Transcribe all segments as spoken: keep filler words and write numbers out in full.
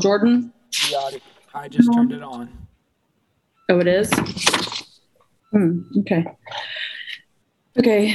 Jordan? Yeah, I just turned it on. Oh, it is? Hmm, okay. Okay.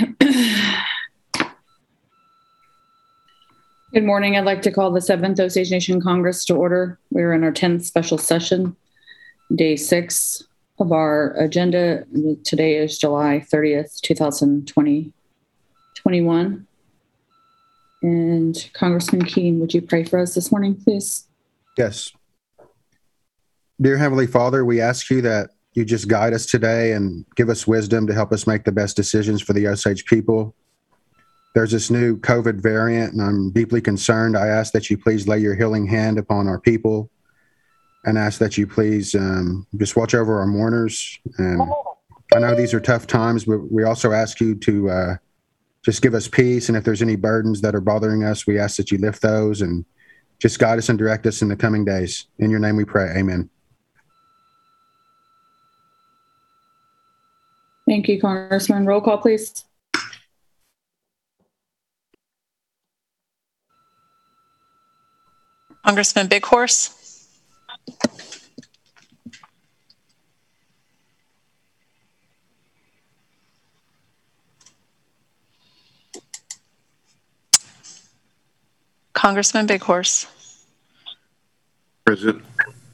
Good morning. I'd like to call the seventh Osage Nation Congress to order. We're in our tenth special session, day six of our agenda. Today is July thirtieth, twenty twenty, twenty-one. And Congressman Keene, would you pray for us this morning, please? Yes. Dear Heavenly Father, we ask you that you just guide us today and give us wisdom to help us make the best decisions for the Osage people. There's this new COVID variant, and I'm deeply concerned. I ask that you please lay your healing hand upon our people and ask that you please um, just watch over our mourners. And I know these are tough times, but we also ask you to uh, just give us peace. And if there's any burdens that are bothering us, we ask that you lift those and just guide us and direct us in the coming days. In your name we pray. Amen. Thank you, Congressman. Roll call, please. Congressman Big Horse. Congressman Big Horse. Present.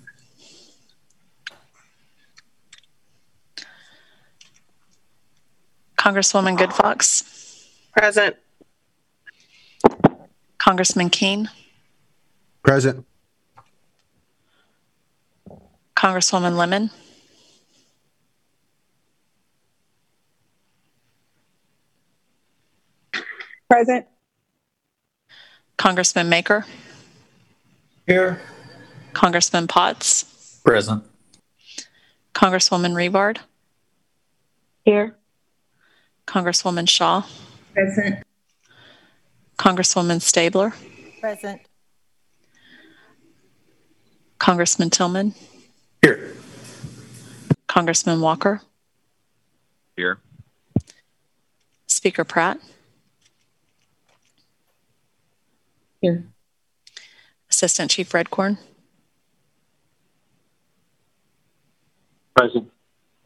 Congresswoman Good Fox. Present. Congressman Keene. Present. Congresswoman Lemon. Present. Congressman Maker. Here. Congressman Potts. Present. Congresswoman Revard. Here. Congresswoman Shaw. Present. Congresswoman Stabler. Present. Congressman Tillman. Here. Congressman Walker. Here. Speaker Pratt. Here. Assistant Chief Redcorn. Present.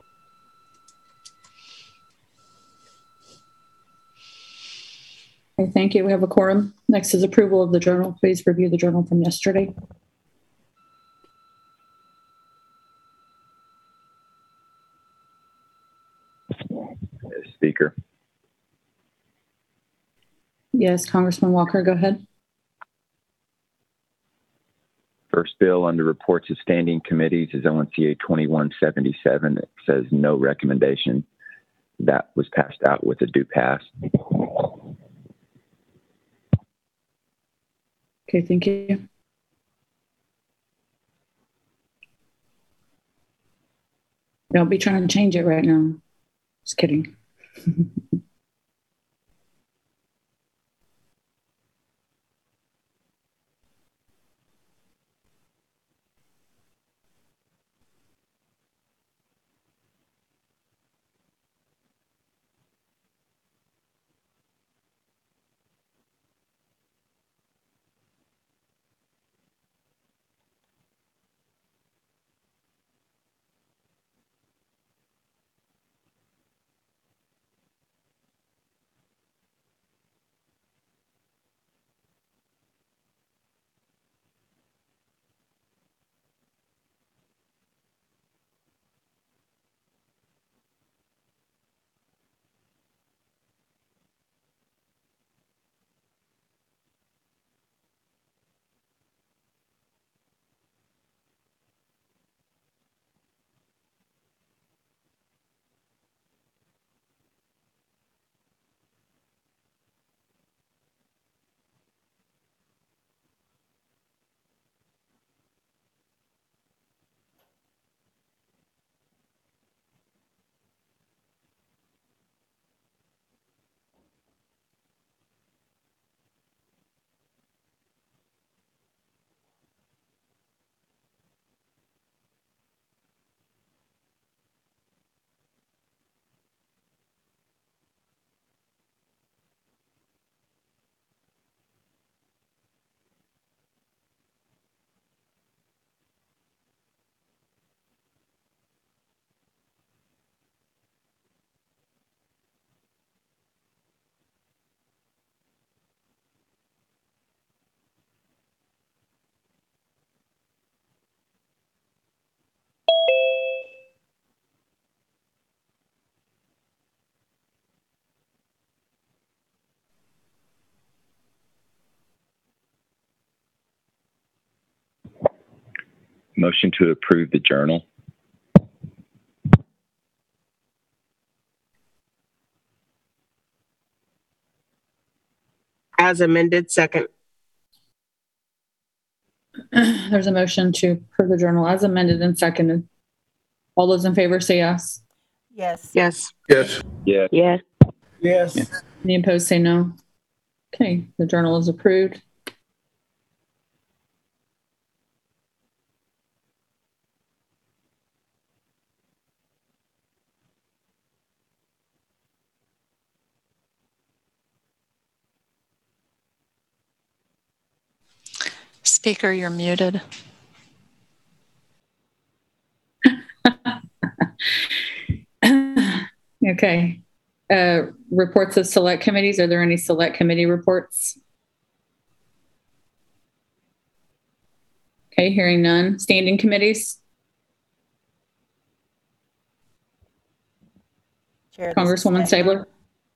Okay, thank you. We have a quorum. Next is approval of the journal. Please review the journal from yesterday. Speaker. Yes, Congressman Walker, go ahead. First bill under reports of standing committees is O N C A twenty-one seventy-seven. It says no recommendation. That was passed out with a do pass. Okay, thank you. Don't be trying to change it right now. Just kidding. Motion to approve the journal. As amended, second. There's a motion to approve the journal as amended and seconded. All those in favor say yes. Yes. Yes. Yes. Yes. Yes. Yes. Any opposed say no. Okay, the journal is approved. Speaker, you're muted. Okay. Uh, reports of select committees. Are there any select committee reports? Okay, hearing none. Standing committees. Chair, this is Congresswoman Stabler. Stabler.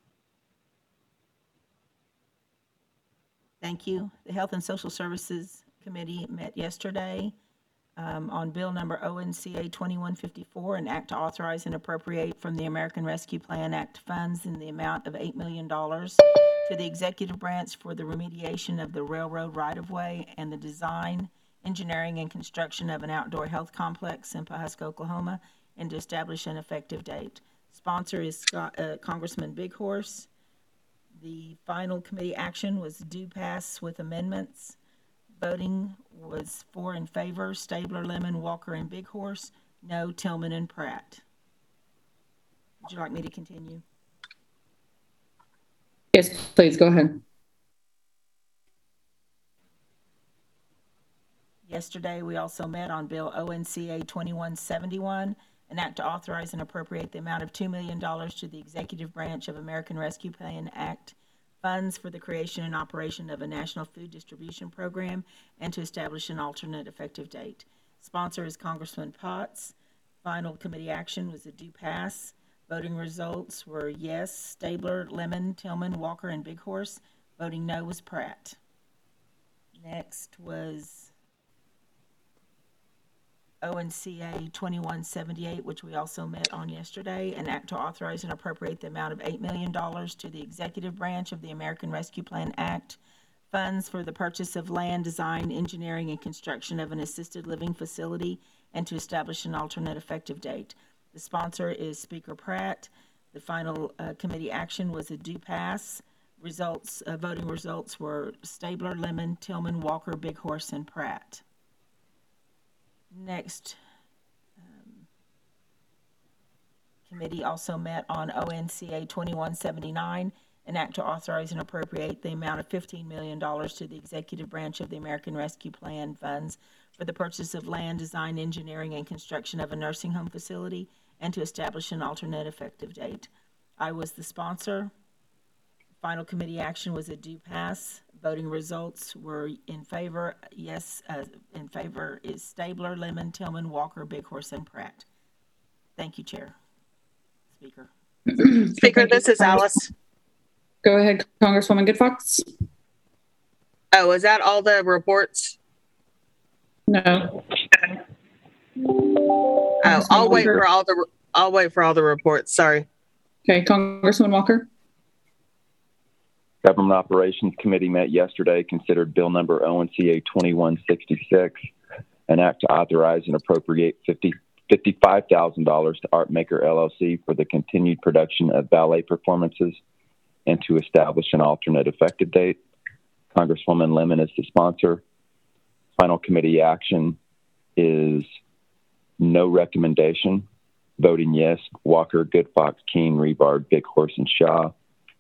Thank you. The Health and Social Services Committee met yesterday um, on bill number O N C A twenty-one fifty-four, an act to authorize and appropriate from the American Rescue Plan Act funds in the amount of eight million dollars to the executive branch for the remediation of the railroad right-of-way and the design, engineering, and construction of an outdoor health complex in Pawhuska, Oklahoma, and to establish an effective date. Sponsor is Scott, uh, Congressman Big Horse. The final committee action was due pass with amendments. Voting was four in favor: Stabler, Lemon, Walker, and Big Horse. No, Tillman and Pratt. Would you like me to continue? Yes, please go ahead. Yesterday, we also met on Bill O N C A twenty-one seventy-one, an act to authorize and appropriate the amount of two million dollars to the executive branch of American Rescue Plan Act funds for the creation and operation of a national food distribution program and to establish an alternate effective date. Sponsor is Congressman Potts. Final committee action was a due pass. Voting results were yes, Stabler, Lemon, Tillman, Walker, and Big Horse. Voting no was Pratt. Next was O N C A twenty-one seventy-eight, which we also met on yesterday, an act to authorize and appropriate the amount of eight million dollars to the executive branch of the American Rescue Plan Act funds for the purchase of land, design, engineering, and construction of an assisted living facility and to establish an alternate effective date. The sponsor is Speaker Pratt. The final uh, committee action was a due pass. Results, uh, voting results were Stabler, Lemon, Tillman, Walker, Big Horse, and Pratt. Next, um, committee also met on O N C A twenty-one seventy-nine, an act to authorize and appropriate the amount of fifteen million dollars to the executive branch of the American Rescue Plan funds for the purchase of land, design, engineering, and construction of a nursing home facility and to establish an alternate effective date. I was the sponsor. Final committee action was a due pass. Voting results were in favor. Yes, uh, in favor is Stabler, Lemon, Tillman, Walker, Big Horse, and Pratt. Thank you, Chair. Speaker. Speaker, this is Alice. Go ahead, Congresswoman Good Fox. Oh, is that all the reports? No. Oh, I'll wait for all the I'll wait for all the reports. Sorry. Okay, Congressman Walker. Government Operations Committee met yesterday, considered bill number O N C A twenty-one sixty-six, an act to authorize and appropriate fifty-five thousand dollars to Artmaker L L C for the continued production of ballet performances and to establish an alternate effective date. Congresswoman Lemon is the sponsor. Final committee action is no recommendation. Voting yes, Walker, Good Fox, Keene, Rebard, Big Horse, and Shaw.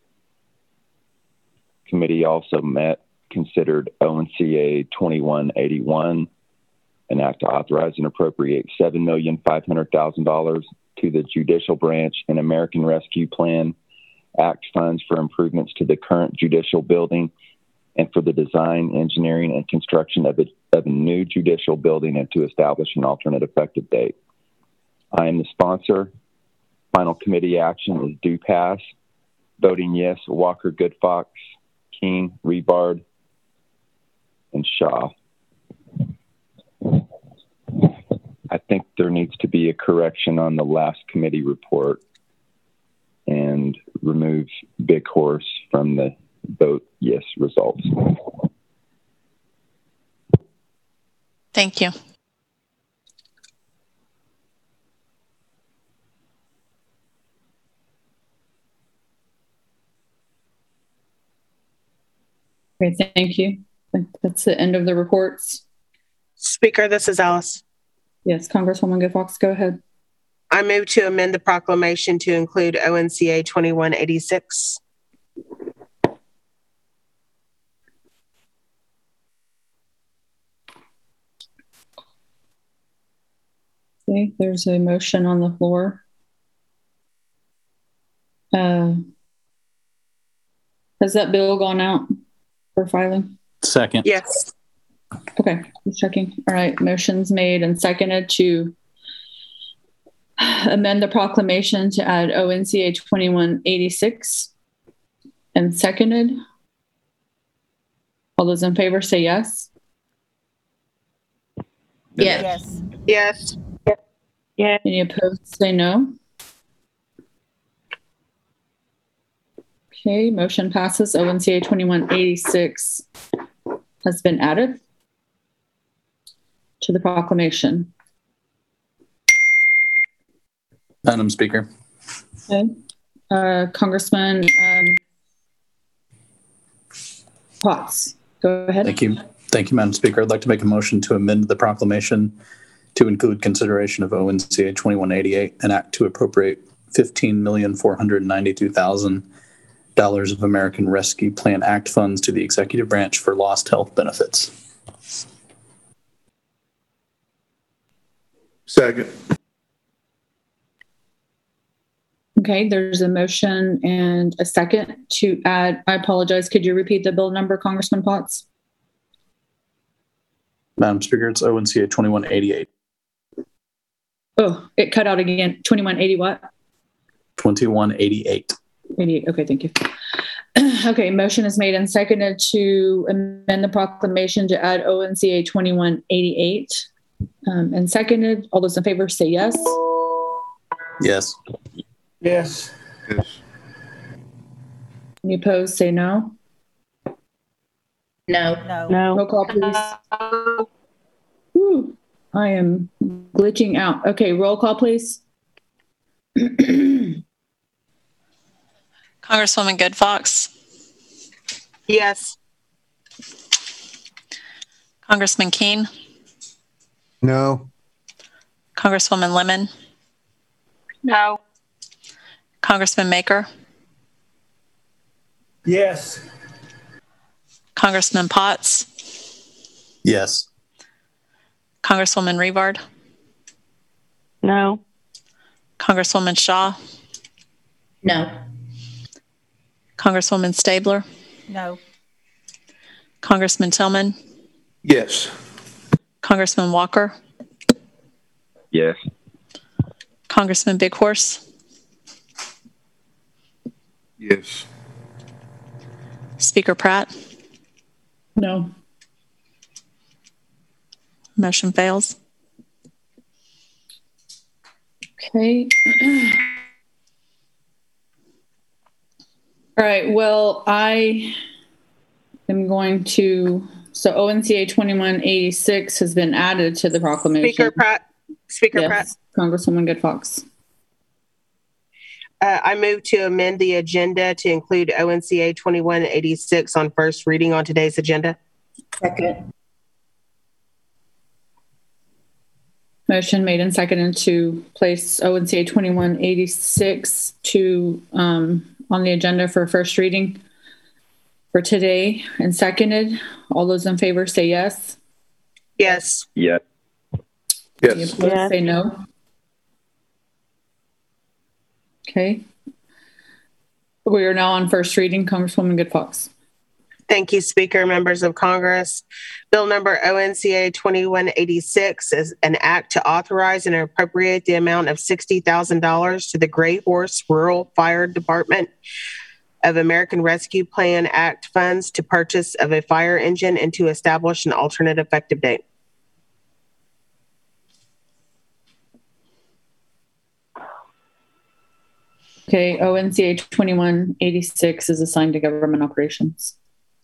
Committee also met, considered O N C A twenty-one eighty-one, an act to authorize and appropriate seven million five hundred thousand dollars to the Judicial Branch and American Rescue Plan Act funds for improvements to the current judicial building and for the design, engineering, and construction of a, of a new judicial building and to establish an alternate effective date. I am the sponsor. Final committee action is due pass. Voting yes, Walker, Good Fox, Keene, Rebard, and Shaw. I think there needs to be a correction on the last committee report and remove Big Horse from the vote yes results. Thank you. Okay, thank you. I think that's the end of the reports. Speaker, this is Alice. Yes, Congresswoman Good Fox, go ahead. I move to amend the proclamation to include O N C A twenty-one eighty-six. Okay, there's a motion on the floor. Uh, has that bill gone out for filing? Second. Yes. Okay, just checking. All right, motion's made and seconded to amend the proclamation to add O N C A twenty-one eighty-six and seconded. All those in favor say yes. Yes. Yes. Yes. Any opposed say no. Okay, motion passes. O N C A twenty-one eighty-six has been added to the proclamation. Madam Speaker. Okay. Uh, Congressman um, Potts, go ahead. Thank you. Thank you, Madam Speaker. I'd like to make a motion to amend the proclamation to include consideration of O N C A twenty-one eighty-eight, an act to appropriate fifteen million four hundred ninety-two thousand dollars of American Rescue Plan Act funds to the executive branch for lost health benefits. Second. Okay, there's a motion and a second to add. I apologize. Could you repeat the bill number, Congressman Potts? Madam Speaker, it's O N C A twenty-one eighty-eight. Oh, it cut out again. twenty-one eighty what? twenty-one eighty-eight. eighty-eight. Okay, thank you. Okay, motion is made and seconded to amend the proclamation to add O N C A twenty-one eighty-eight um, and seconded. All those in favor say yes. Yes. Yes. Yes. Any opposed say no. No. No. No. Roll call, please. Whew, I am glitching out. Okay, roll call, please. Congresswoman Good Fox, Yes. Congressman Keene, No. Congresswoman Lemon, No. Congressman Maker, Yes. Congressman Potts, Yes. Congresswoman Revard, No. Congresswoman Shaw, No. Congresswoman Stabler, No. Congressman Tillman, Yes. Congressman Walker, Yes. Congressman Big Horse, Yes. Speaker Pratt. No. Motion fails. Okay. All right. Well, I am going to. So O N C A twenty-one eighty-six has been added to the proclamation. Speaker Pratt. Speaker Pratt. Yes, Congresswoman Good Fox. Uh, I move to amend the agenda to include O N C A twenty-one eighty-six on first reading on today's agenda. Second. Motion made and seconded to place O N C A twenty-one eighty-six to um, on the agenda for first reading for today and seconded. All those in favor say yes. Yes. Yes. Any Yes. opposed Yes. say no. Okay. We are now on first reading. Congresswoman Good Fox. Thank you, Speaker, members of Congress. Bill number O N C A twenty-one eighty-six is an act to authorize and appropriate the amount of sixty thousand dollars to the Gray Horse Rural Fire Department of American Rescue Plan Act funds to purchase of a fire engine and to establish an alternate effective date. Okay, O N C A twenty-one eighty-six is assigned to government operations.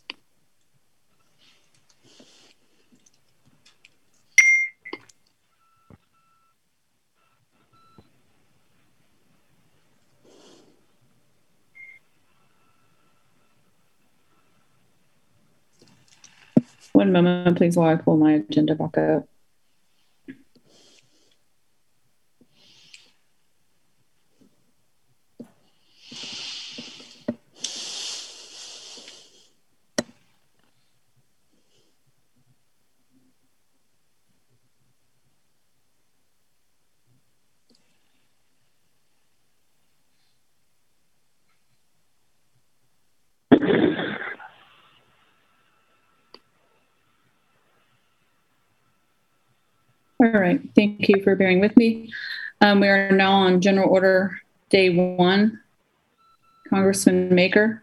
One moment, please, while I pull my agenda back up. All right, thank you for bearing with me. Um, we are now on general order day one. Congressman Maker.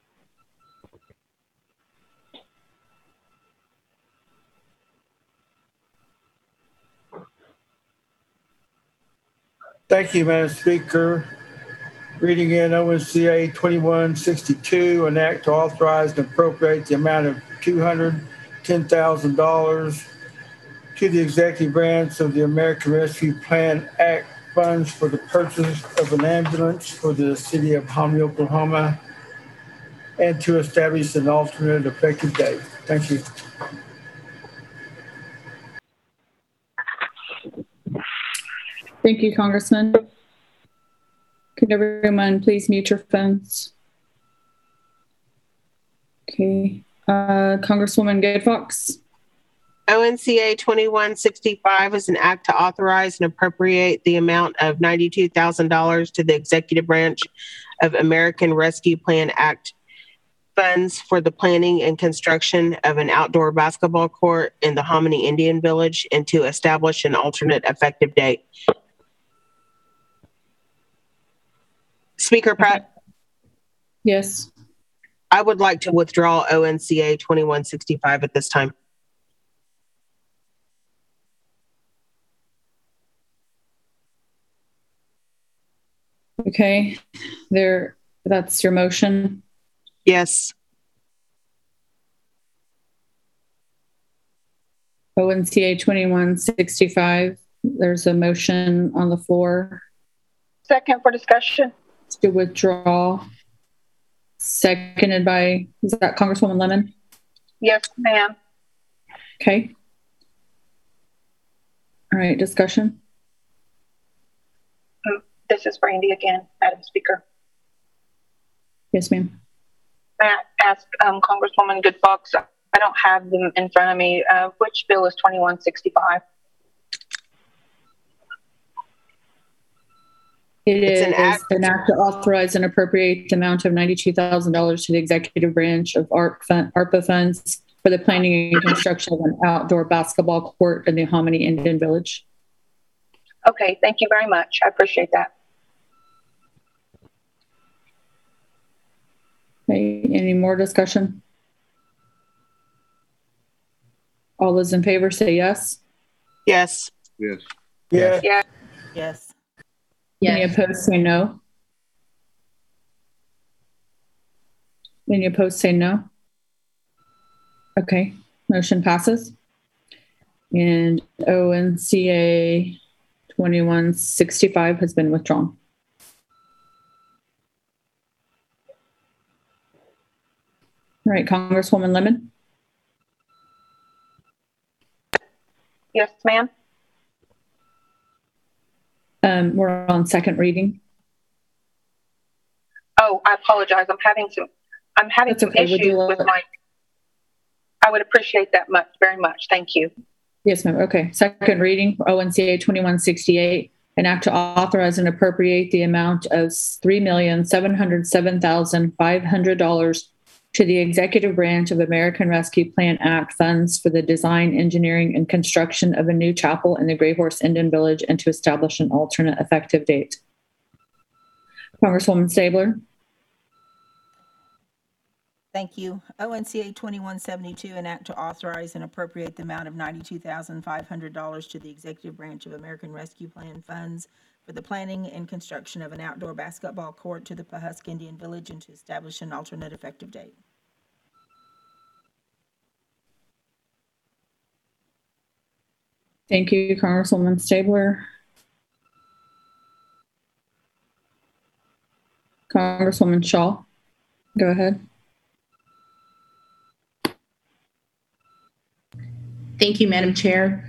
Thank you, Madam Speaker. Reading in O N C A twenty-one sixty-two, an act to authorize and appropriate the amount of two hundred ten thousand dollars to the executive branch of the American Rescue Plan Act funds for the purchase of an ambulance for the city of Hominy, Oklahoma, and to establish an alternate effective date. Thank you. Thank you, Congressman. Could everyone please mute your phones? Okay. Uh, Congresswoman Good Fox. O N C A twenty-one sixty-five is an act to authorize and appropriate the amount of ninety-two thousand dollars to the executive branch of American Rescue Plan Act funds for the planning and construction of an outdoor basketball court in the Hominy Indian Village and to establish an alternate effective date. Speaker Pratt? Yes. I would like to withdraw O N C A twenty-one sixty-five at this time. Okay, there, that's your motion. Yes. O N C A twenty-one sixty-five, there's a motion on the floor. Second for discussion. To withdraw. Seconded by, is that Congresswoman Lemon? Yes, ma'am. Okay. All right, discussion. This is Brandy again, Madam Speaker. Yes, ma'am. May I ask um, Congresswoman Good Fox, I don't have them in front of me. Uh, which bill is twenty-one sixty-five? It It's is an act. an act to authorize and appropriate the amount of ninety-two thousand dollars to the executive branch of ARPA funds for the planning and construction of an outdoor basketball court in the Hominy Indian Village. Okay, thank you very much. I appreciate that. Okay, any more discussion? All those in favor say yes. Yes. Yes. Yeah. Yeah. Yes. Any opposed say no. Any opposed say no. Okay, motion passes. And O N C A twenty-one sixty-five has been withdrawn. All right, Congresswoman Lemon. Yes, ma'am. Um, we're on second reading. Oh, I apologize. I'm having some, I'm having That's some okay. Would issues you with like- my, I would appreciate that much, very much. Thank you. Yes, ma'am. Okay. Second reading for O N C A twenty-one sixty-eight, an act to authorize and appropriate the amount of three million seven hundred seven thousand five hundred dollars to the executive branch of American Rescue Plan Act funds for the design, engineering, and construction of a new chapel in the Gray Horse Indian Village and to establish an alternate effective date. Congresswoman Stabler. Thank you. O N C A twenty-one seventy-two, an act to authorize and appropriate the amount of ninety-two thousand five hundred dollars to the executive branch of American Rescue Plan funds for the planning and construction of an outdoor basketball court to the Pawhusk Indian Village and to establish an alternate effective date. Thank you, Congresswoman Stabler. Congresswoman Shaw, go ahead. Thank you, Madam Chair.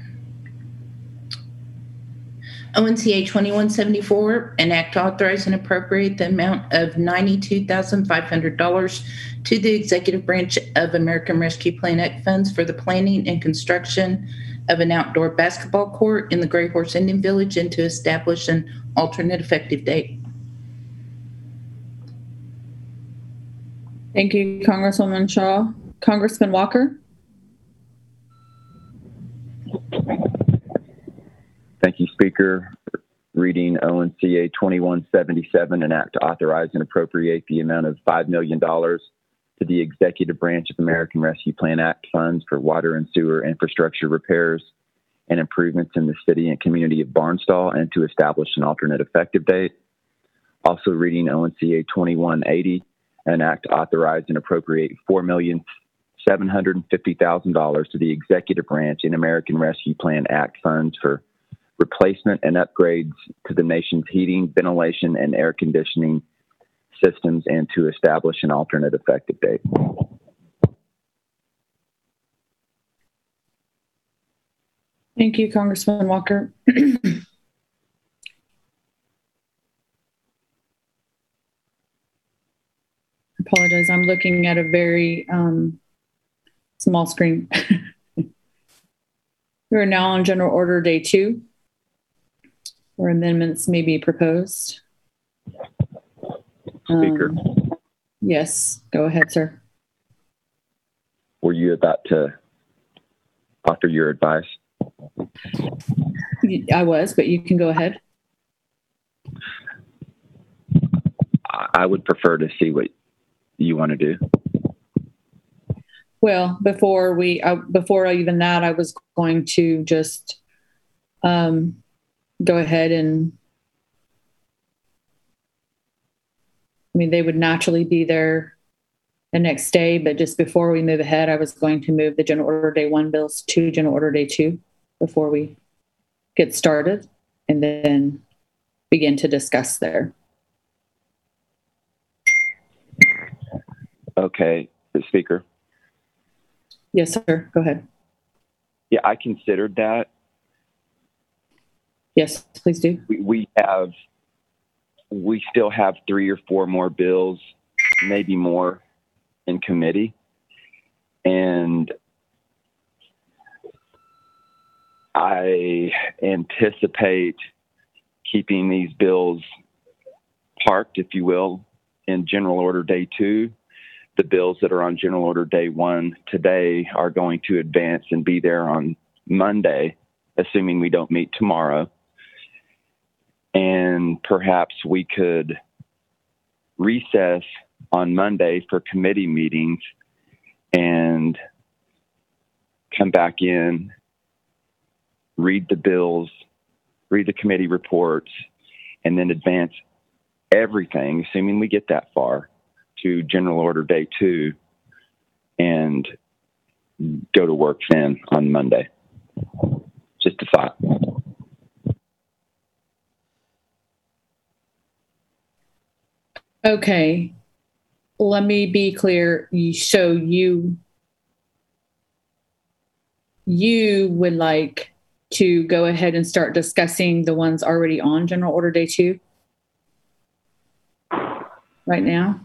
O N C A twenty-one seventy-four, an act to authorize and appropriate the amount of ninety-two thousand five hundred dollars to the executive branch of American Rescue Plan Act funds for the planning and construction of an outdoor basketball court in the Gray Horse Indian Village and to establish an alternate effective date. Thank you, Congresswoman Shaw. Congressman Walker? Thank you, Speaker. Reading O N C A twenty-one seventy-seven, an act to authorize and appropriate the amount of five million dollars to the executive branch of American Rescue Plan Act funds for water and sewer infrastructure repairs and improvements in the city and community of Barnstall and to establish an alternate effective date. Also reading O N C A twenty-one eighty, an act to authorize and appropriate four million seven hundred fifty thousand dollars to the executive branch in American Rescue Plan Act funds for replacement and upgrades to the nation's heating, ventilation, and air conditioning systems and to establish an alternate effective date. Thank you, Congressman Walker. Apologize, I'm looking at a very um, small screen. We are now on General Order Day two, where amendments may be proposed. Speaker. Um, yes, go ahead, sir. Were you about to offer your advice? I was, but you can go ahead. I would prefer to see what you want to do. Well, before we, uh, before even that, I was going to just um, go ahead and, I mean, they would naturally be there the next day, but just before we move ahead, I was going to move the General Order Day one bills to General Order Day two before we get started and then begin to discuss there. Okay, Speaker. Yes, sir. Go ahead. Yeah, I considered that. Yes, please do. We, we have, we still have three or four more bills, maybe more, in committee. And I anticipate keeping these bills parked, if you will, in General Order Day two. The bills that are on General Order Day one today are going to advance and be there on Monday, assuming we don't meet tomorrow. And perhaps we could recess on Monday for committee meetings and come back in, read the bills, read the committee reports, and then advance everything, assuming we get that far, to General Order Day two and go to work then on Monday. Just a thought. Okay. Let me be clear. So you, you would like to go ahead and start discussing the ones already on General Order Day two right now?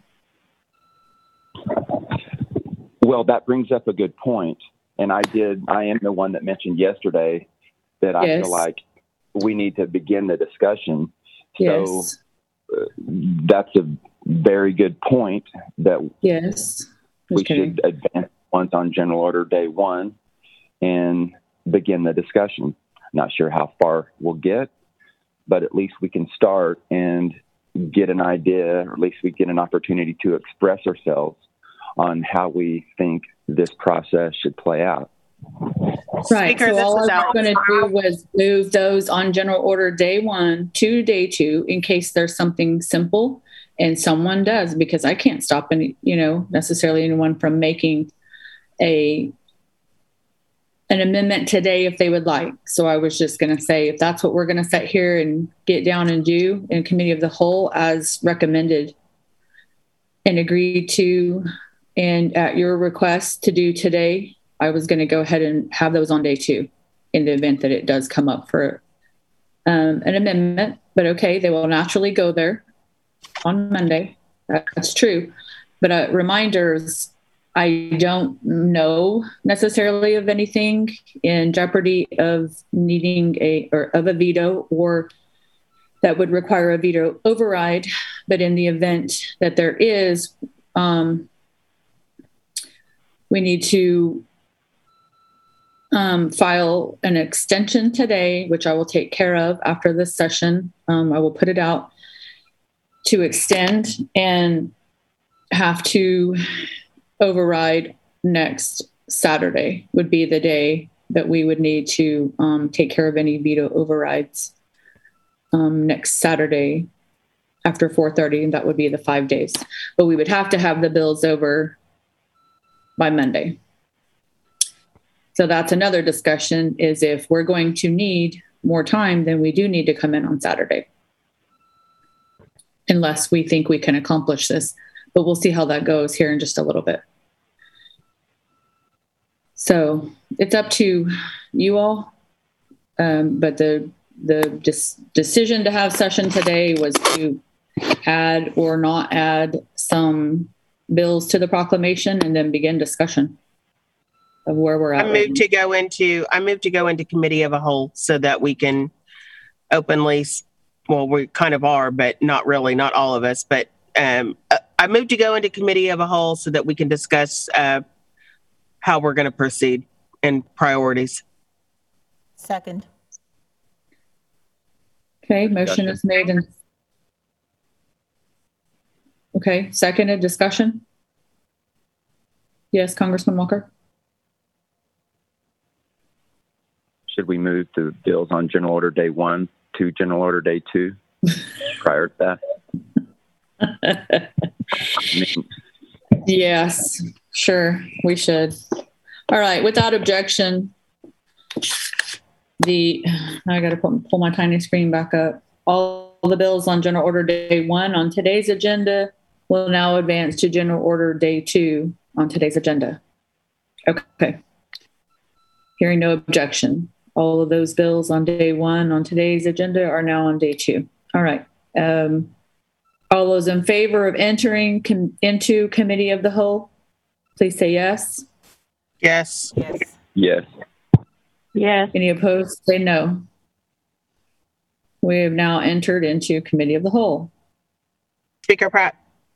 Well, that brings up a good point. And I did, I am the one that mentioned yesterday that I Yes. feel like we need to begin the discussion. Yes. So uh, that's a very good point that Yes. we Okay. should advance ones on General Order Day one and begin the discussion. Not sure how far we'll get, but at least we can start and get an idea, or at least we get an opportunity to express ourselves on how we think this process should play out. Right. Speaker, So this all is I was Alex. going to do was move those on general order day one to day two in case there's something simple and someone does, because I can't stop any, you know, necessarily anyone from making a an amendment today if they would like. So I was just going to say, if that's what we're going to sit here and get down and do in committee of the whole as recommended and agreed to, and at your request to do today, I was going to go ahead and have those on day two in the event that it does come up for um, an amendment. But okay, they will naturally go there on Monday. That's true. But uh, reminders, I don't know necessarily of anything in jeopardy of needing a or of a veto or that would require a veto override. But in the event that there is, um, we need to Um, file an extension today, which I will take care of after this session. Um, I will put it out to extend and have to override next Saturday would be the day that we would need to um, take care of any veto overrides um, next Saturday after four thirty, and that would be the five days. But we would have to have the bills over by Monday. So that's another discussion, is if we're going to need more time, then we do need to come in on Saturday. Unless we think we can accomplish this, but we'll see how that goes here in just a little bit. So it's up to you all. Um, but the, the dis- decision to have session today was to add or not add some bills to the proclamation and then begin discussion of where we're at. I moved to go into, I moved to go into committee of a whole so that we can openly, well, we kind of are, but not really, not all of us, but um, I moved to go into committee of a whole so that we can discuss uh, how we're going to proceed and priorities. Second. Okay, motion is made and okay, seconded, discussion. Yes, Congressman Walker. Should we move the bills on general order day one to general order day two prior to that? I mean, yes, sure, we should. All right, without objection, the, I got to pull my tiny screen back up. All the bills on general order day one on today's agenda will now advance to general order day two on today's agenda. Okay. Hearing no objection. All of those bills on day one on today's agenda are now on day two. All right. Um, all those in favor of entering com- into committee of the whole, please say yes. Yes. Yes. yes. Yes. Any opposed, say no. We have now entered into committee of the whole. Speaker Pratt.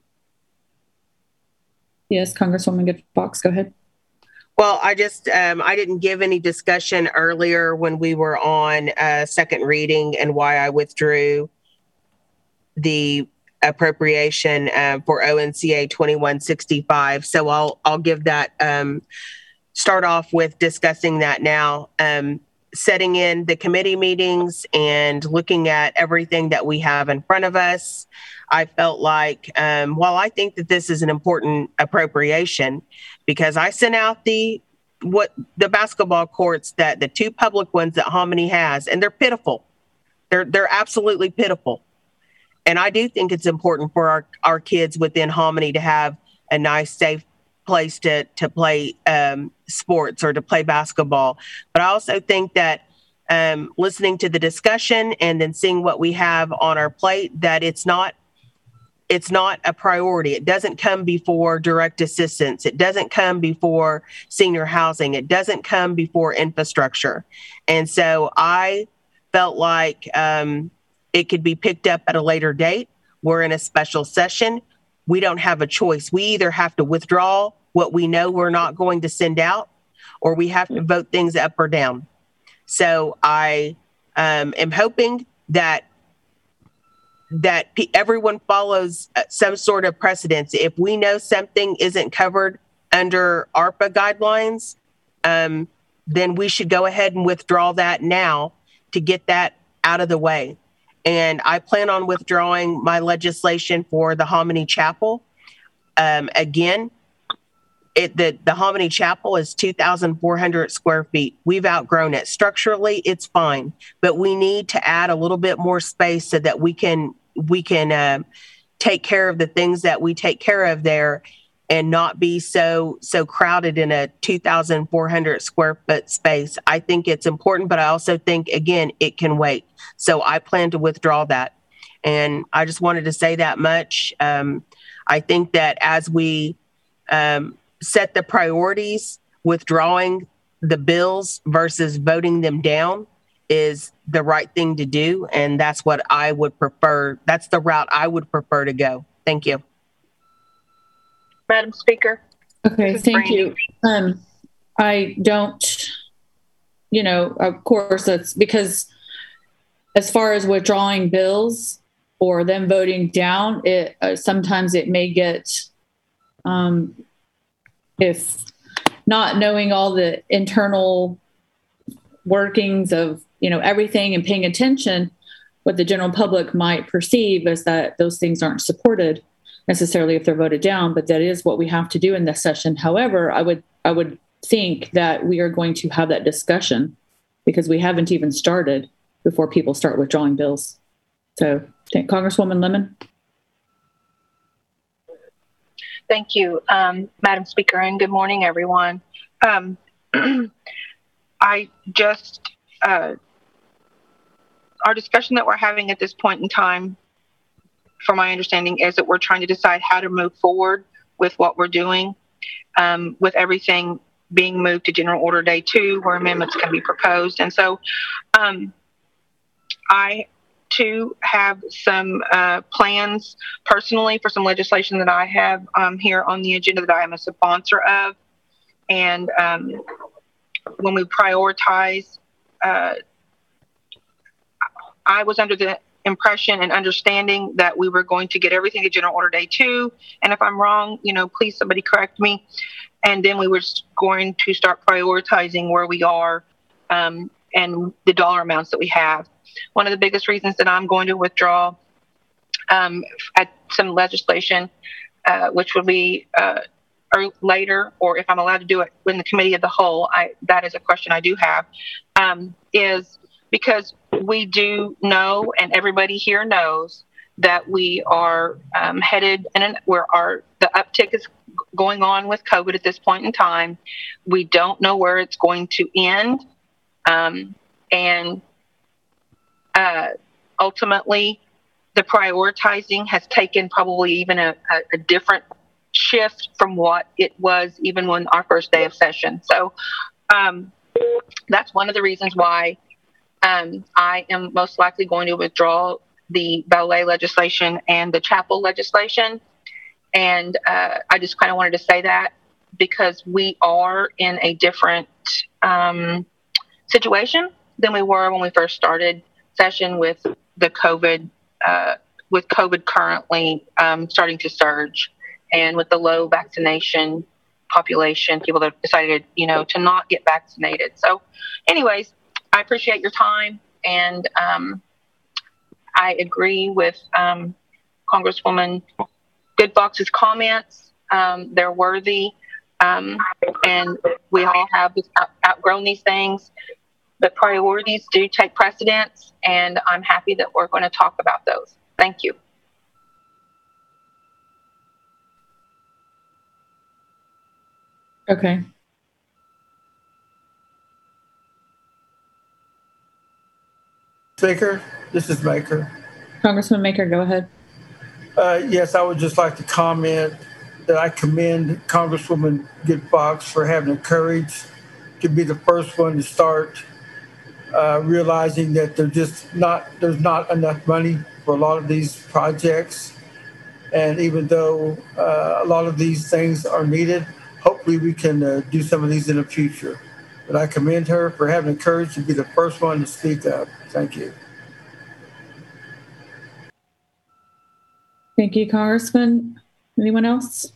Yes, Congresswoman Gibbs Fox, go ahead. Well, I just, um, I didn't give any discussion earlier when we were on uh, second reading and why I withdrew the appropriation uh, for O N C A twenty-one sixty-five. So I'll, I'll give that, um, start off with discussing that now. Um, setting in the committee meetings and looking at everything that we have in front of us, I felt like, um, while I think that this is an important appropriation, because I sent out the what the basketball courts, that the two public ones that Hominy has, and they're pitiful. They're they're absolutely pitiful. And I do think it's important for our, our kids within Hominy to have a nice, safe place to to play um, sports or to play basketball. But I also think that um, listening to the discussion and then seeing what we have on our plate, that it's not it's not a priority. It doesn't come before direct assistance. It doesn't come before senior housing. It doesn't come before infrastructure. And so I felt like um, it could be picked up at a later date. We're in a special session. We don't have a choice. We either have to withdraw what we know we're not going to send out, or we have to vote things up or down. So I um, am hoping that that pe- everyone follows uh, some sort of precedence. If we know something isn't covered under ARPA guidelines, um, then we should go ahead and withdraw that now to get that out of the way. And I plan on withdrawing my legislation for the Hominy Chapel. Um, again, it, the, the Hominy Chapel is two thousand four hundred square feet. We've outgrown it. Structurally, it's fine, but we need to add a little bit more space so that we can we can uh, take care of the things that we take care of there, and not be so so crowded in a two thousand four hundred square foot space. I think it's important, but I also think, again, it can wait. So I plan to withdraw that. And I just wanted to say that much. Um, I think that as we um, set the priorities, withdrawing the bills versus voting them down is the right thing to do. And that's what I would prefer. That's the route I would prefer to go. Thank you. Madam Speaker. Okay, thank you. Um, I don't, you know, of course, that's because as far as withdrawing bills or them voting down, it uh, sometimes it may get, um, if not knowing all the internal workings of, you know, everything and paying attention, what the general public might perceive is that those things aren't supported necessarily if they're voted down, but that is what we have to do in this session. However, I would I would think that we are going to have that discussion because we haven't even started before people start withdrawing bills. So, Congresswoman Lemon. Thank you, um, Madam Speaker, and good morning, everyone. Um, I just, uh, our discussion that we're having at this point in time, from my understanding, is that we're trying to decide how to move forward with what we're doing, um, with everything being moved to General Order Day two, where amendments can be proposed. And so um, I, too, have some uh, plans personally for some legislation that I have um, here on the agenda that I am a sponsor of. And um, when we prioritize, uh, I was under the impression and understanding that we were going to get everything to General Order Day two. And if I'm wrong, you know, please somebody correct me. And then we were going to start prioritizing where we are um, and the dollar amounts that we have. One of the biggest reasons that I'm going to withdraw um, at some legislation, uh, which will be uh, or later, or if I'm allowed to do it in the committee of the whole, I, that is a question I do have, um, is because we do know, and everybody here knows, that we are um, headed and where our the uptick is going on with COVID at this point in time. We don't know where it's going to end, um, and uh, ultimately, the prioritizing has taken probably even a, a, a different shift from what it was even when our first day of session. So um, that's one of the reasons why um, I am most likely going to withdraw the ballet legislation and the chapel legislation. And uh, I just kind of wanted to say that because we are in a different um, situation than we were when we first started session with the COVID, uh, with COVID currently um, starting to surge, and with the low vaccination population, people that decided, you know, to not get vaccinated. So, anyways, I appreciate your time, and um, I agree with um, Congresswoman Goodbox's comments. Um, they're worthy, um, and we all have out- outgrown these things. But priorities do take precedence, and I'm happy that we're going to talk about those. Thank you. Okay. Speaker, this is Maker. Congressman Maker, go ahead. Uh, yes, I would just like to comment that I commend Congresswoman Goodbox for having the courage to be the first one to start uh, realizing that there's just not there's not enough money for a lot of these projects. And even though uh, a lot of these things are needed, hopefully we can uh, do some of these in the future. But I commend her for having the courage to be the first one to speak up. Thank you. Thank you, Congressman. Anyone else?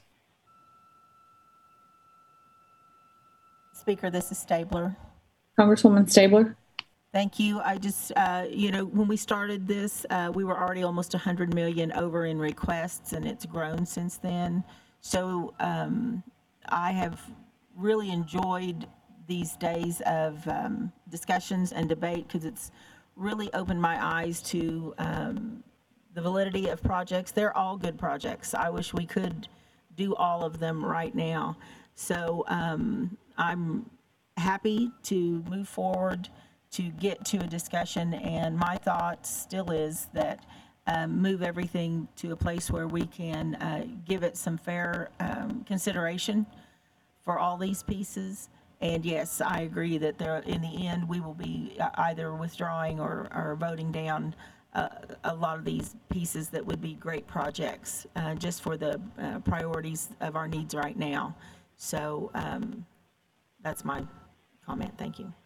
Speaker, this is Stabler. Congresswoman Stabler. Thank you. I just, uh, you know, when we started this, uh, we were already almost one hundred million over in requests, and it's grown since then. So um, I have really enjoyed these days of um, discussions and debate because it's really opened my eyes to um, the validity of projects. They're all good projects. I wish we could do all of them right now. So um, I'm happy to move forward to get to a discussion, and my thought still is that um, move everything to a place where we can uh, give it some fair um, consideration for all these pieces. And yes, I agree that there, in the end, we will be either withdrawing or, or voting down uh, a lot of these pieces that would be great projects uh, just for the uh, priorities of our needs right now. So um, that's my comment. Thank you.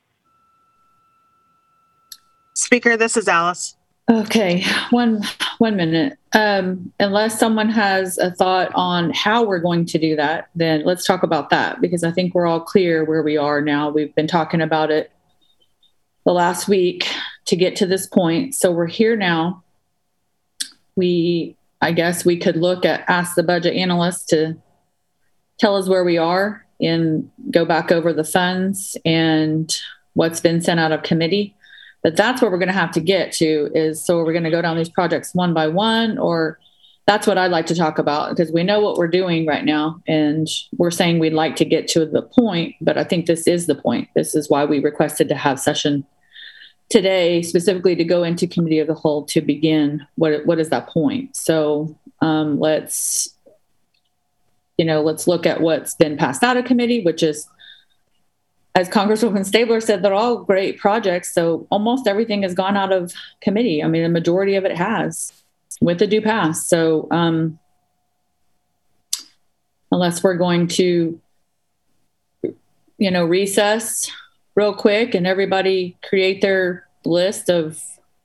Speaker, this is Alice. Okay, one one minute. Um, unless someone has a thought on how we're going to do that, then let's talk about that, because I think we're all clear where we are now. We've been talking about it the last week to get to this point. So we're here now. We, I guess we could look at, ask the budget analyst to tell us where we are and go back over the funds and what's been sent out of committee. But that's what we're going to have to get to is, so we're going to go down these projects one by one, or that's what I'd like to talk about, because we know what we're doing right now. And we're saying we'd like to get to the point, but I think this is the point. This is why we requested to have session today, specifically to go into committee of the whole to begin. What, what is that point? So um, let's, you know, let's look at what's been passed out of committee, which is, as Congresswoman Stabler said, they're all great projects. So almost everything has gone out of committee. I mean, a majority of it has, with the due pass. So um, unless we're going to, you know, recess real quick and everybody create their list of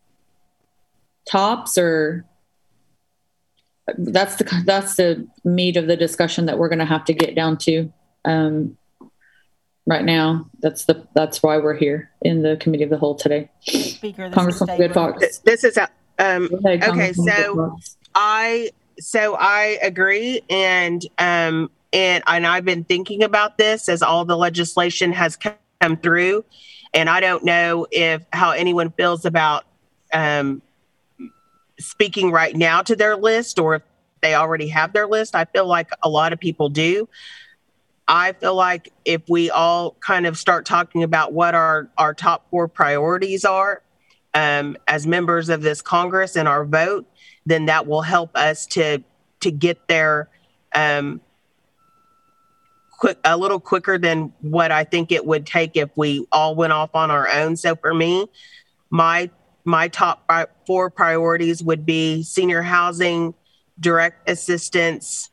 tops, or that's the that's the meat of the discussion that we're going to have to get down to. Um, Right now, that's the that's why we're here in the committee of the whole today. Speaker, this Congresswoman Good Fox. This is a, um, ahead, okay. So I so I agree, and um, and and I've been thinking about this as all the legislation has come through, and I don't know if how anyone feels about um, speaking right now to their list, or if they already have their list. I feel like a lot of people do. I feel like if we all kind of start talking about what our, our top four priorities are um, as members of this Congress and our vote, then that will help us to to get there um, quick, a little quicker than what I think it would take if we all went off on our own. So for me, my my top four priorities would be senior housing, direct assistance,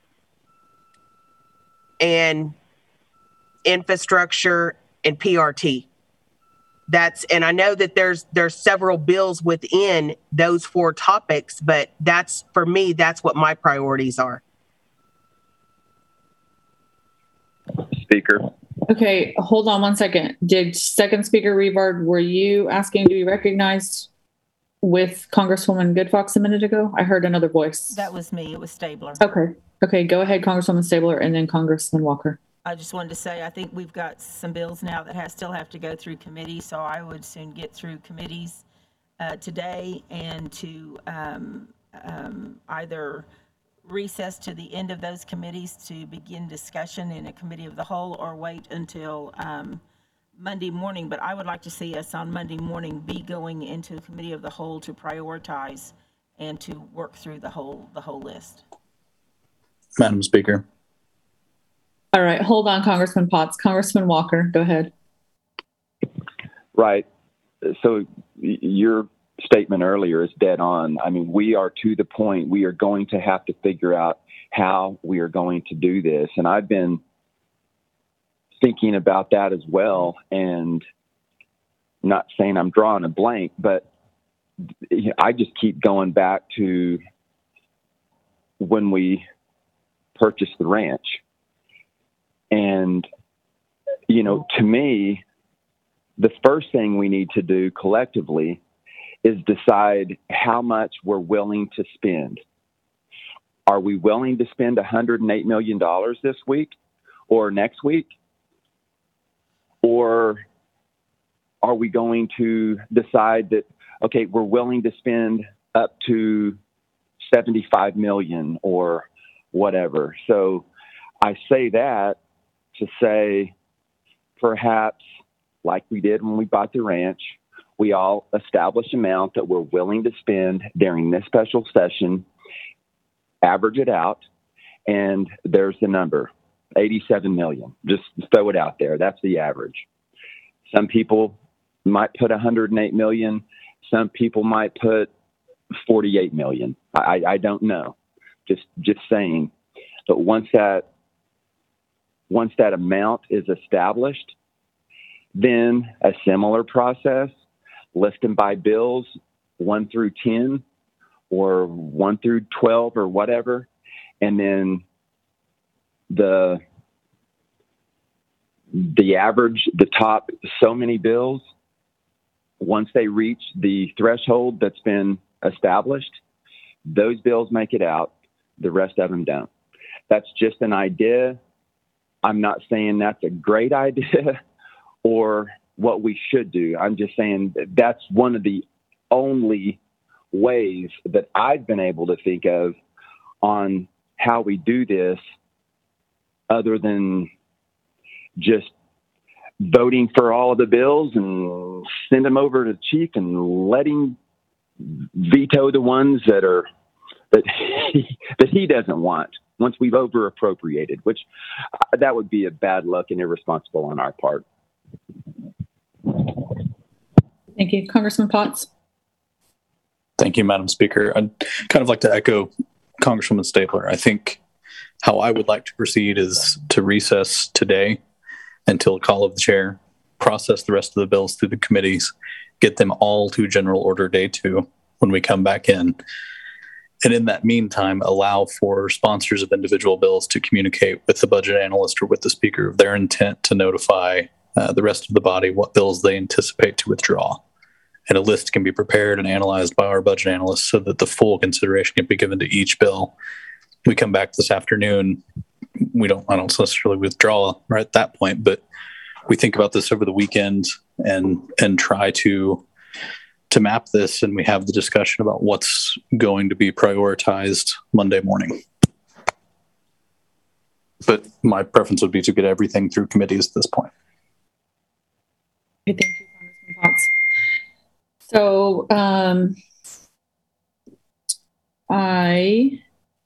and infrastructure and P R T. That's, and I know that there's there's several bills within those four topics, but that's, for me, that's what my priorities are. Speaker. Okay, hold on one second. Did second speaker Revard, were you asking to be recognized with Congresswoman Good Fox a minute ago? I heard another voice. That was me. It was Stabler. Okay. Okay, go ahead, Congresswoman Stabler, and then Congressman Walker. I just wanted to say, I think we've got some bills now that has, still have to go through committee, so I would soon get through committees uh, today and to um, um, either recess to the end of those committees to begin discussion in a committee of the whole, or wait until um, Monday morning. But I would like to see us on Monday morning be going into the committee of the whole to prioritize and to work through the whole the whole list. Madam Speaker. All right, hold on, Congressman Potts. Congressman Walker, go ahead. Right. So your statement earlier is dead on. I mean, we are to the point, we are going to have to figure out how we are going to do this. And I've been thinking about that as well, and not saying I'm drawing a blank, but I just keep going back to when we purchased the ranch. And, you know, to me, the first thing we need to do collectively is decide how much we're willing to spend. Are we willing to spend one hundred eight million dollars this week or next week? Or are we going to decide that, okay, we're willing to spend up to seventy-five million dollars or whatever? So I say that to say, perhaps like we did when we bought the ranch, we all establish amount that we're willing to spend during this special session, average it out, and there's the number, eighty-seven million. Just throw it out there. That's the average. Some people might put one hundred eight million. Some people might put forty-eight million. I, I don't know. Just just saying. But once that once that amount is established, then a similar process, list them by bills, one through ten, or one through twelve, or whatever, and then the the average, the top so many bills, once they reach the threshold that's been established, those bills make it out. The rest of them don't. That's just an idea. I'm not saying that's a great idea or what we should do. I'm just saying that that's one of the only ways that I've been able to think of on how we do this, other than just voting for all of the bills and send them over to the chief and let him veto the ones that are that he, that he doesn't want once we've over appropriated, which uh, that would be a bad luck and irresponsible on our part. Thank you. Congressman Potts. Thank you, Madam Speaker. I'd kind of like to echo Congresswoman Stapler. I think how I would like to proceed is to recess today until call of the chair, process the rest of the bills through the committees, get them all to general order day two when we come back in. And in that meantime, allow for sponsors of individual bills to communicate with the budget analyst or with the speaker of their intent to notify uh, the rest of the body what bills they anticipate to withdraw. And a list can be prepared and analyzed by our budget analysts so that the full consideration can be given to each bill. We come back this afternoon. We don't, I don't necessarily withdraw right at that point, but we think about this over the weekend and, and try to, to map this. And we have the discussion about what's going to be prioritized Monday morning. But my preference would be to get everything through committees at this point. Okay, thank you, Congressman Potts. So um, I,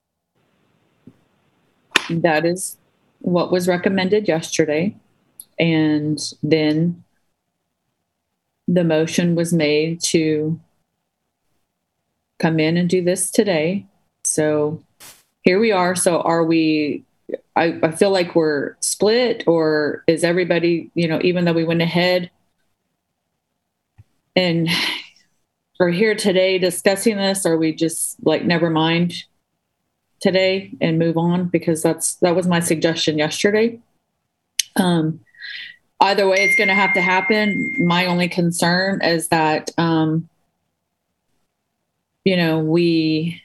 that is what was recommended yesterday. And then the motion was made to come in and do this today. So here we are. So are we, I, I feel like we're split, or is everybody, you know, even though we went ahead and we're here today discussing this, or we just like, never mind today and move on? Because that's, that was my suggestion yesterday. Um, either way, it's going to have to happen. My only concern is that, um, you know, we,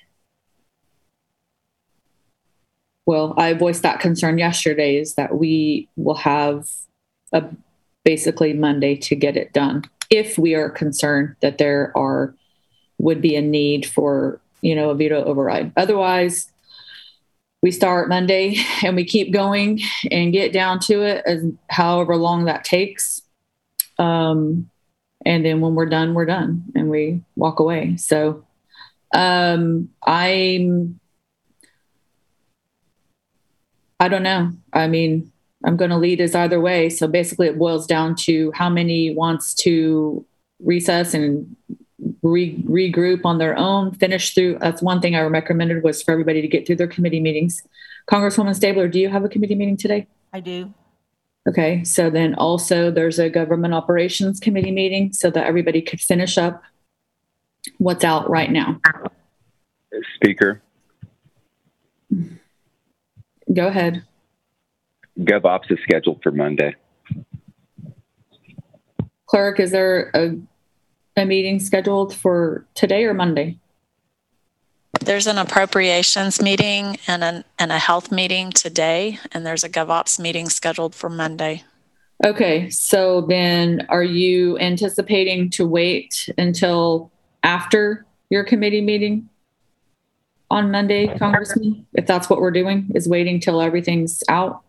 well, I voiced that concern yesterday, is that we will have a basically Monday to get it done, if we are concerned that there are, would be a need for, you know, a veto override. Otherwise, we start Monday and we keep going and get down to it, as however long that takes. Um, and then when we're done, we're done and we walk away. So um, I'm, I don't know. I mean, I'm going to lead us either way. So basically it boils down to how many wants to recess and re- regroup on their own, finish through. That's one thing I recommended, was for everybody to get through their committee meetings. Congresswoman Stabler, do you have a committee meeting today? I do. Okay. So then also there's a government operations committee meeting, so that everybody could finish up what's out right now. Speaker, Go ahead. GovOps is scheduled for Monday. Clerk, is there a, a meeting scheduled for today or Monday? There's an appropriations meeting and an and a health meeting today, and there's a GovOps meeting scheduled for Monday. Okay, so then are you anticipating to wait until after your committee meeting on Monday, Congressman? If that's what we're doing, is waiting till everything's out?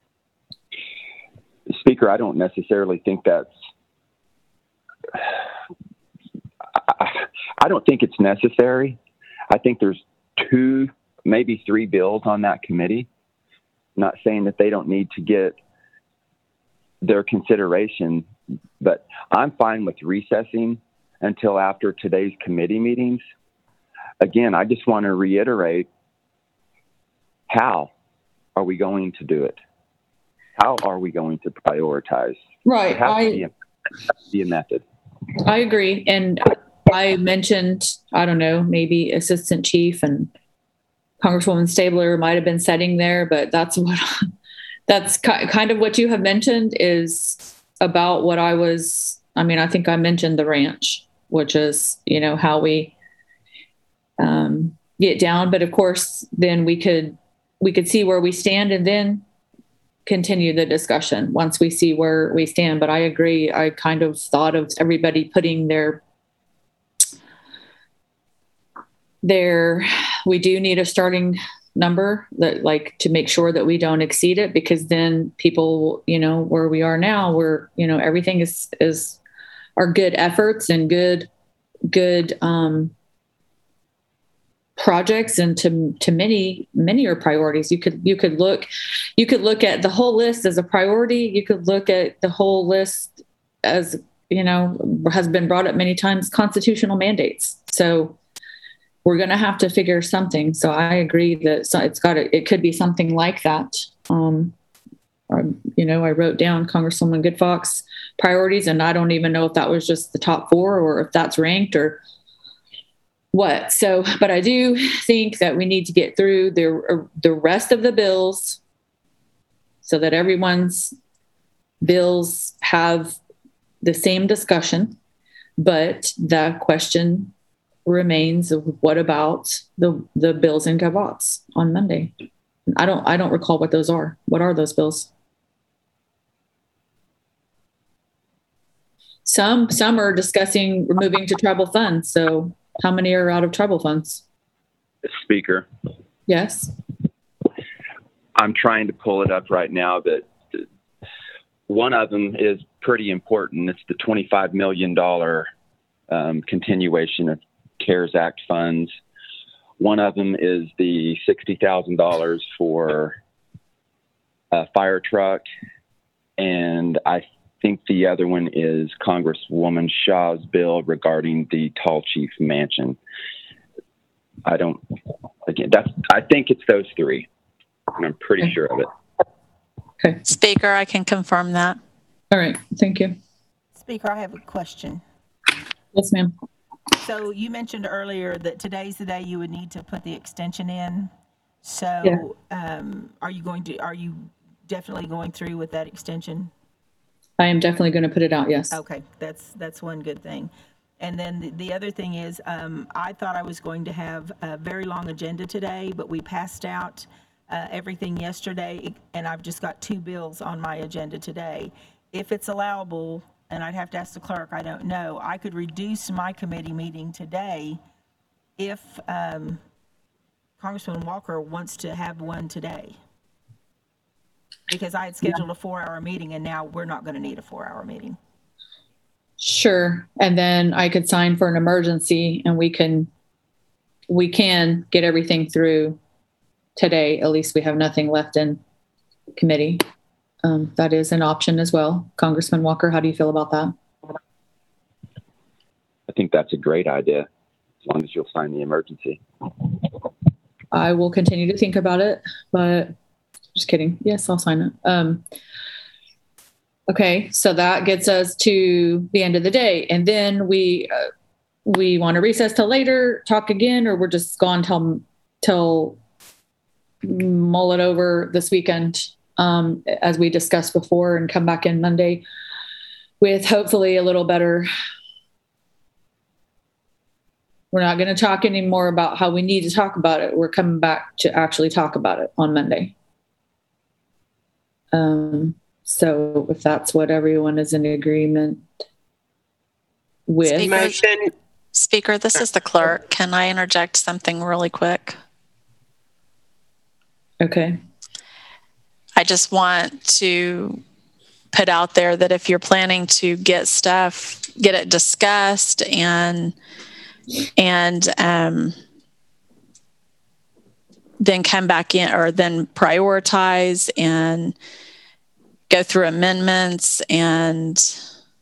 Speaker, I don't necessarily think that's, I, I don't think it's necessary. I think there's two, maybe three bills on that committee. I'm not saying that they don't need to get their consideration, but I'm fine with recessing until after today's committee meetings. Again, I just want to reiterate, how are we going to do it? How are we going to prioritize? Right. There has I, to be a, has to be a method. I agree. And I mentioned, I don't know, maybe Assistant Chief and Congresswoman Stabler might have been sitting there, but that's what, that's kind of what you have mentioned is about what I was, I mean, I think I mentioned the ranch, which is, you know, how we um, get down. But of course, then we could, we could see where we stand and then continue the discussion once we see where we stand. But I agree. I kind of thought of everybody putting their There, we do need a starting number that, like, to make sure that we don't exceed it, because then people, you know, where we are now, we're, you know, everything is is are good efforts and good good um, projects, and to to many many are priorities. You could you could look you could look at the whole list as a priority. You could look at the whole list as, you know, has been brought up many times, constitutional mandates. So we're going to have to figure something. So I agree that it's got to, it could be something like that. Um, or, you know, I wrote down Congresswoman Goodfox priorities, and I don't even know if that was just the top four or if that's ranked or what. So, but I do think that we need to get through the, the rest of the bills so that everyone's bills have the same discussion. But the question remains of what about the the bills in GovOps on Monday? I don't I don't recall what those are. What are those bills? Some some are discussing moving to tribal funds. So how many are out of tribal funds? Speaker. Yes. I'm trying to pull it up right now, but one of them is pretty important. It's the twenty-five million dollars um, continuation of CARES Act funds. One of them is the sixty thousand dollars for a fire truck. And I think the other one is Congresswoman Shaw's bill regarding the Tall Chief Mansion. I don't, again, that's, I think it's those three, and I'm pretty sure of it. Okay. Speaker, I can confirm that. All right. Thank you. Speaker, I have a question. Yes, ma'am. So you mentioned earlier that today's the day you would need to put the extension in. So Yeah. um, are you going to, are you definitely going through with that extension? I am definitely going to put it out. Yes. Okay. That's, that's one good thing. And then the, the other thing is, um, I thought I was going to have a very long agenda today, but we passed out uh, everything yesterday, and I've just got two bills on my agenda today. If it's allowable, and I'd have to ask the clerk, I don't know, I could reduce my committee meeting today if um, Congressman Walker wants to have one today. Because I had scheduled a four-hour meeting, and now we're not going to need a four-hour meeting. Sure. And then I could sign for an emergency, and we can we can get everything through today. At least we have nothing left in committee. Um, that is an option as well. Congressman Walker, how do you feel about that? I think that's a great idea, as long as you'll sign the emergency. I will continue to think about it, but just kidding. Yes, I'll sign it. Um, okay, so that gets us to the end of the day. And then we uh, we want to recess till later, talk again, or we're just gone till, till mull it over this weekend, um, as we discussed before, and come back in Monday with hopefully a little better. We're not going to talk anymore about how we need to talk about it. We're coming back to actually talk about it on Monday. Um, so if that's what everyone is in agreement with. Speaker, Motion. Speaker, this is the clerk. Can I interject something really quick? Okay. I just want to put out there that if you're planning to get stuff, get it discussed and and um, then come back in, or then prioritize and go through amendments and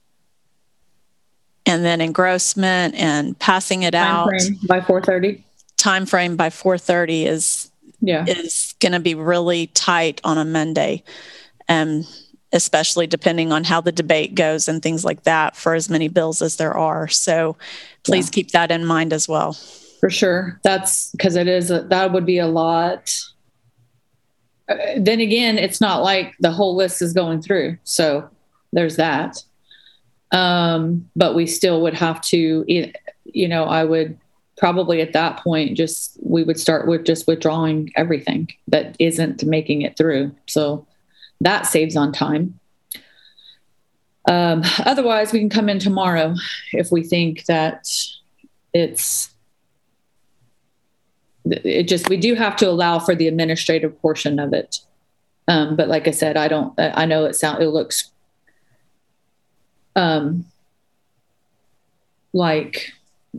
and then engrossment and passing it Time out frame by four thirty. Time frame by four thirty is yeah is going to be really tight on a Monday, um, especially depending on how the debate goes and things like that for as many bills as there are. So please yeah. keep that in mind as well. For sure. That's because it is, a, that would be a lot. Uh, then again, it's not like the whole list is going through. So there's that. Um, but we still would have to, you know, I would probably at that point, just, we would start with just withdrawing everything that isn't making it through. So that saves on time. Um, otherwise, we can come in tomorrow if we think that it's, it just, we do have to allow for the administrative portion of it. Um, but like I said, I don't, I know it sounds, it looks um, like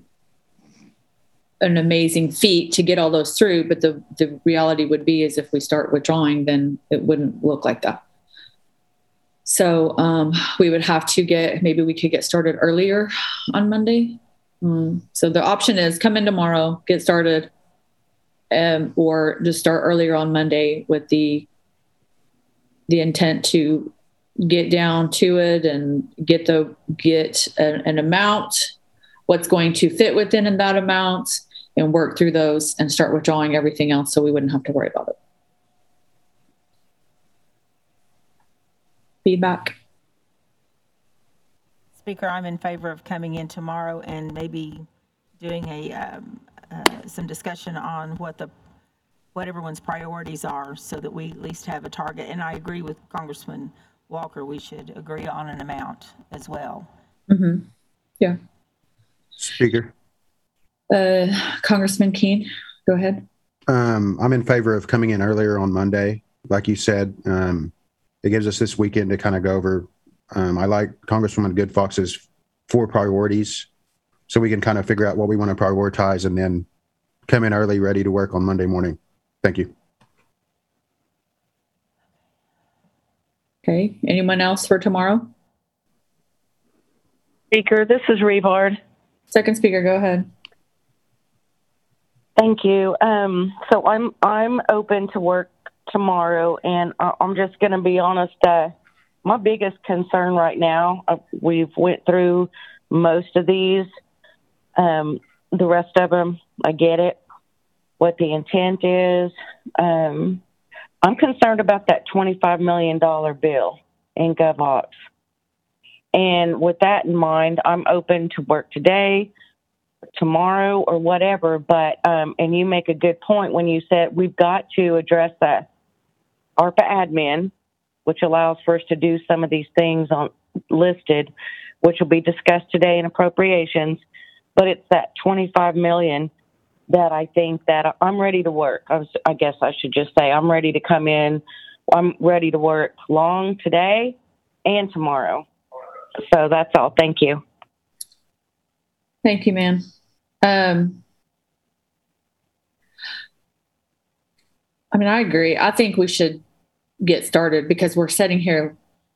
an amazing feat to get all those through. But the, the reality would be is if we start withdrawing, then it wouldn't look like that. So um, we would have to get, maybe we could get started earlier on Monday. Um, so the option is come in tomorrow, get started, um, or just start earlier on Monday with the the intent to get down to it and get the get a, an amount, what's going to fit within that amount, and work through those and start withdrawing everything else so we wouldn't have to worry about it. Feedback? Speaker, I'm in favor of coming in tomorrow and maybe doing a um, uh, some discussion on what the what everyone's priorities are so that we at least have a target. And I agree with Congressman Walker, we should agree on an amount as well. Mm-hmm. Yeah. Speaker. Uh, Congressman Keene, go ahead. Um, I'm in favor of coming in earlier on Monday. Like you said, um, it gives us this weekend to kind of go over. Um, I like Congresswoman Good Fox's four priorities, so we can kind of figure out what we want to prioritize and then come in early, ready to work on Monday morning. Thank you. Okay. Anyone else for tomorrow? Speaker, this is Rebard. Second speaker, go ahead. Thank you. Um, so I'm I'm open to work tomorrow, and I'm just going to be honest. Uh, my biggest concern right now, uh, we've went through most of these. Um, the rest of them, I get it, what the intent is. Um, I'm concerned about that twenty-five million dollars bill in GovOps. And with that in mind, I'm open to work today, tomorrow, or whatever. But, um, and you make a good point when you said we've got to address that ARPA admin, which allows for us to do some of these things on listed, which will be discussed today in appropriations. But it's that twenty-five million dollars that I think that I'm ready to work. I, was, I guess I should just say I'm ready to come in. I'm ready to work long today and tomorrow. So that's all. Thank you. Thank you, ma'am. Um, I mean, I agree. I think we should get started because we're sitting here.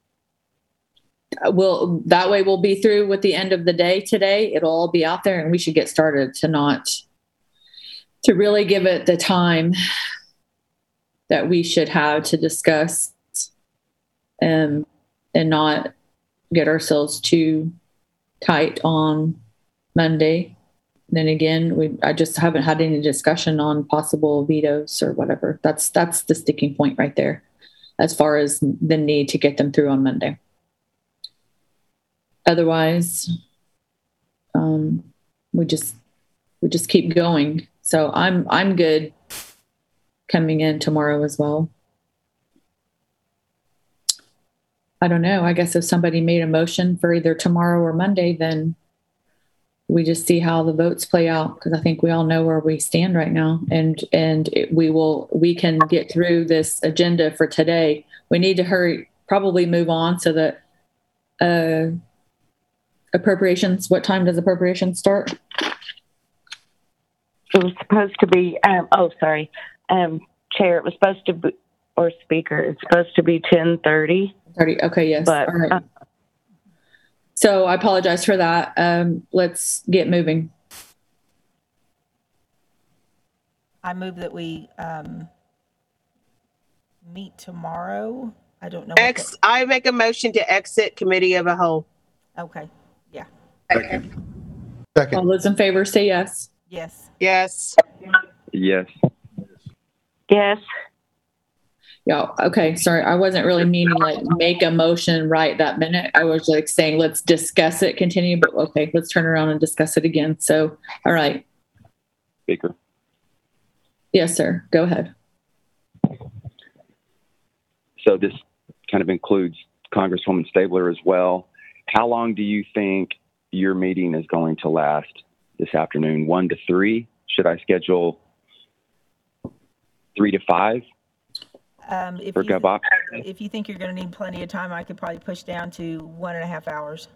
We'll, that way we'll be through with the end of the day today. It'll all be out there and we should get started to not, to really give it the time that we should have to discuss um, and not get ourselves too tight on Monday. then again, we I just haven't had any discussion on possible vetoes or whatever. That's that's the sticking point right there, as far as the need to get them through on Monday. Otherwise, um, we just we just keep going. So I'm I'm good coming in tomorrow as well. I don't know. I guess if somebody made a motion for either tomorrow or Monday, then we just see how the votes play out, because I think we all know where we stand right now, and and it, we will we can get through this agenda for today. We need to hurry, probably move on so that uh, appropriations. What time does appropriations start? It was supposed to be. Um, oh, sorry, um, Chair. It was supposed to be, or Speaker. It's supposed to be ten thirty. Thirty. Okay. Yes. But, all right. Uh, So I apologize for that. Um, let's get moving. I move that we um, meet tomorrow. I don't know. what Ex, I make a motion to exit committee of a whole. the- Okay, yeah, Second. Second. All those in favor say yes. yes. Yes. Yes. yes. Yeah. Okay. Sorry. I wasn't really meaning like make a motion right that minute. I was like saying, let's discuss it, continue, but okay, let's turn around and discuss it again. So, all right. Speaker. Yes, sir. Go ahead. So this kind of includes Congresswoman Stabler as well. How long do you think your meeting is going to last this afternoon? One to three? Should I schedule three to five? Um, if For you, GovOps? if you think you're going to need plenty of time, I could probably push down to one and a half hours.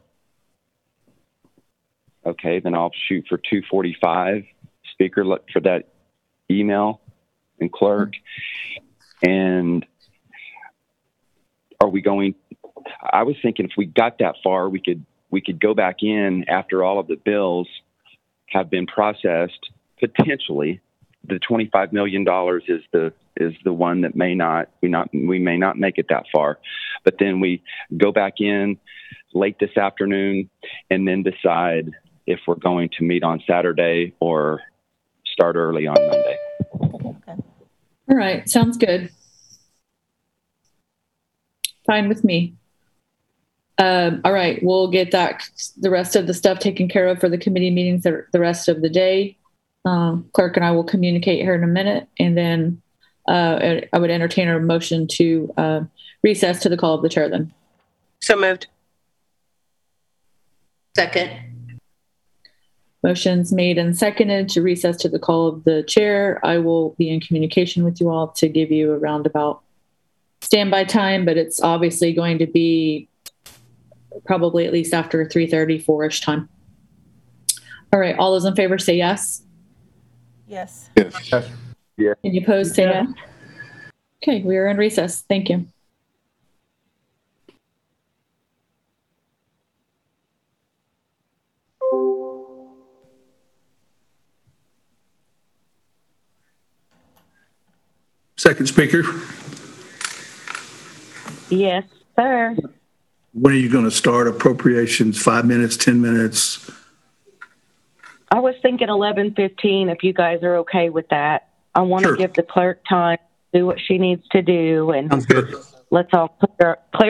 Okay, then I'll shoot for two forty-five. Speaker, look for that email and clerk. And are we going, I was thinking if we got that far, we could we could go back in after all of the bills have been processed. Potentially, the twenty-five million dollars is the is the one that may not we not we may not make it that far, but then we go back in late this afternoon and then decide if we're going to meet on Saturday or start early on Monday. Okay. All right. Sounds good. Fine with me. Um, all right. We'll get that, the rest of the stuff taken care of for the committee meetings the, the rest of the day. Um, clerk and I will communicate here in a minute, and then uh, I would entertain a motion to uh, recess to the call of the chair then. So moved. Second. Motion's made and seconded to recess to the call of the chair. I will be in communication with you all to give you a roundabout standby time, but it's obviously going to be probably at least after three thirty, four-ish time. All right. All those in favor say yes. Yes. Yes. Yeah. Any opposed say no. Okay. We are in recess. Thank you. Second speaker, Yes, sir. when are you going to start appropriations? Five minutes, ten minutes? I was thinking eleven fifteen, if you guys are okay with that. I want to Sure. give the clerk time to do what she needs to do, and Sounds good. let's all clear, clear